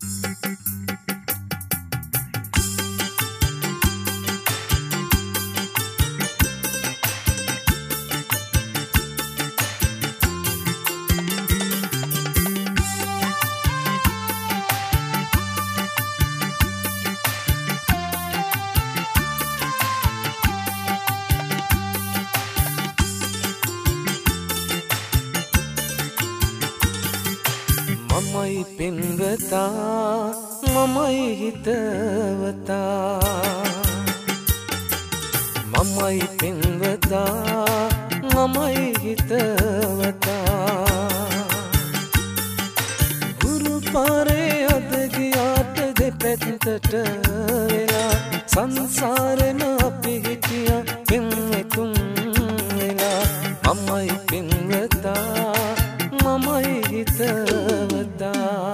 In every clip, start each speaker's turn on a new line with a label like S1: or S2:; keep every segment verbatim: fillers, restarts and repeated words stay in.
S1: මමයි පින්වතා මමයි හිතවතා මමයි පින්වතා මමයි හිතවතා ගුරු පාරේ අද ගියාට දෙපැත්තට වෙලා සංසාරෙම අපි හිටියා පින්වතුන් වෙලා මමයි පින්වතා මමයි හිතවතා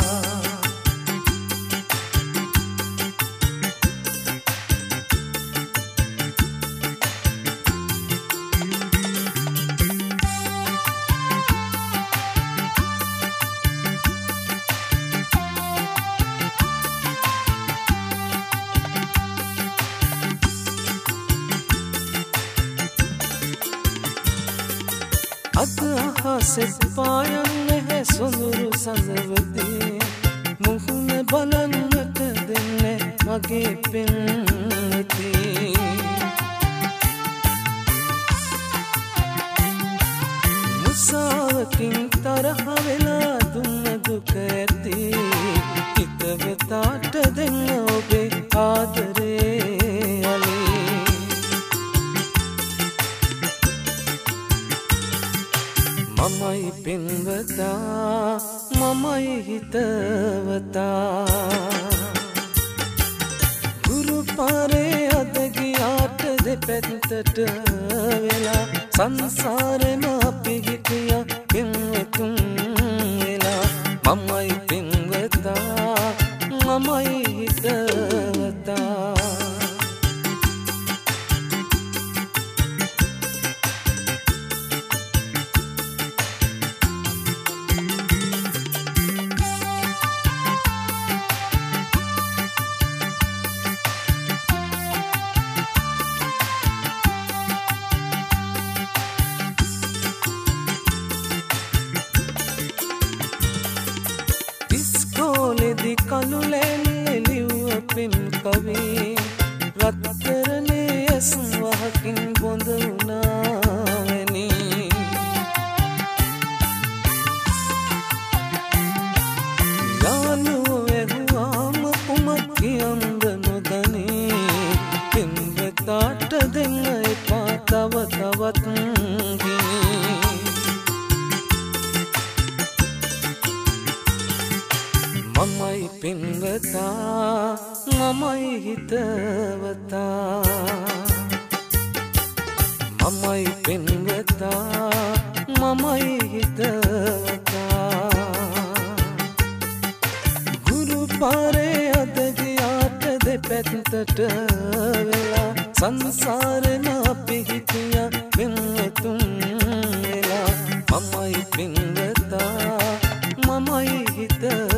S1: අද අහසෙත් පායන්නේ හැ සොඳුරු සඳවදී මුහුණ බලන්නට දෙන්නේ මගේ පෙම්වතී මුසාවකින් තරහ වෙලා දුන්න දුක ඇති හිතවතාට දෙන්න ඔබේ ආදරේ අලී මමයි පින්වතා මමයි හිතවතා ගුරු පාරේ අද ගියාට දෙපැත්තට වෙලා සංසාරෙම අපි හිටියා පින්වතුන් වෙලා මමයි පින්වතා මමයි හිතවතා ඉස්කෝලේදී කළුලෙන් එළියුව පින් කවි රත්තරනේ ඇස් වහකින් බොඳ වුණාවෙනි යාළුවෝ ඇහුවාම කුමක් කියන්ද නොදනී පින්වතාට දෙන්න එපා තව තවත් ගිනි මමයි පින්වතා මමයි හිතවතා මමයි පින්වතා මමයි හිතවතා ගුරු පාරේ අද ගියාට දෙපැත්තට වෙලා සංසාරෙම අපි හිටියා පින්වතුන් වෙලා මමයි පින්වතා මමයි හිතවතා